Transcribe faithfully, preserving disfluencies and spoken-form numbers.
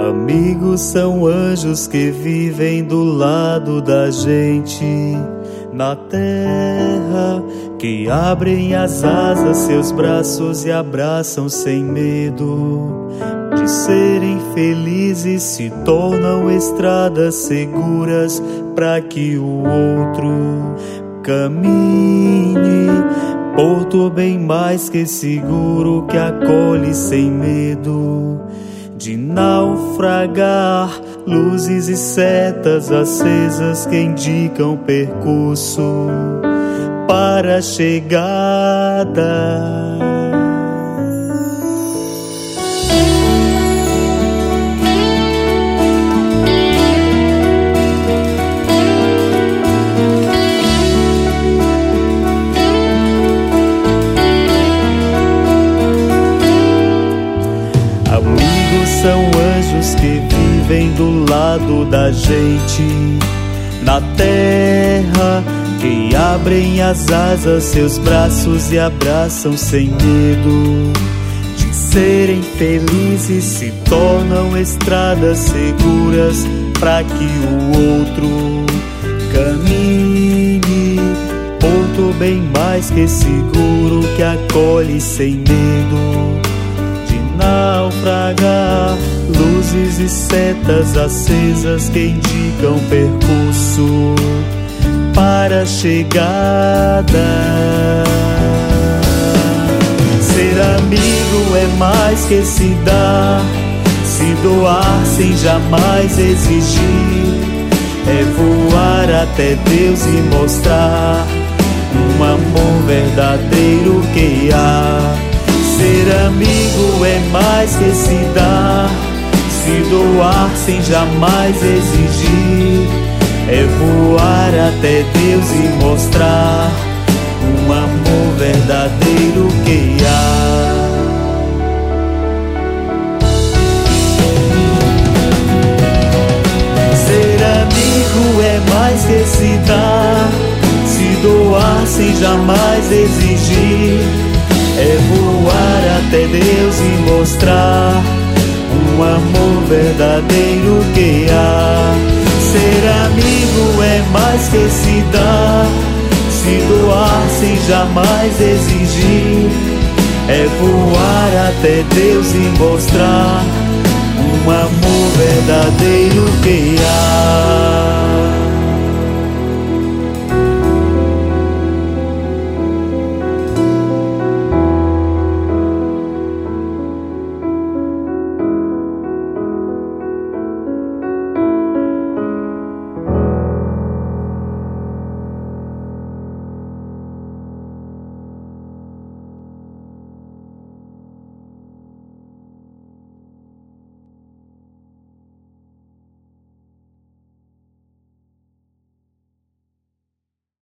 Amigos são anjos que vivem do lado da gente na terra, que abrem as asas, seus braços e abraçam sem medo de serem felizes, se tornam estradas seguras para que o outro caminhe. Porto bem mais que seguro, que acolhe sem medo de naufragar. Luzes e setas acesas que indicam percurso para a chegada. São anjos que vivem do lado da gente na terra, que abrem as asas, seus braços e abraçam sem medo de serem felizes, se tornam estradas seguras para que o outro caminhe. Porto bem mais que seguro, que acolhe sem medo naufragar. Luzes e setas acesas que indicam percurso para a chegada. Ser amigo é mais que se dar, se doar sem jamais exigir, é voar até Deus e mostrar um amor verdadeiro que há. Ser amigo é mais que se dar, se doar sem jamais exigir, é voar até Deus e mostrar um amor verdadeiro que há. Ser amigo é mais que se dar, se doar sem jamais exigir, é voar até Deus e mostrar um amor verdadeiro que há. Ser amigo é mais que se dar, se doar sem jamais exigir, é voar até Deus e mostrar um amor verdadeiro que há.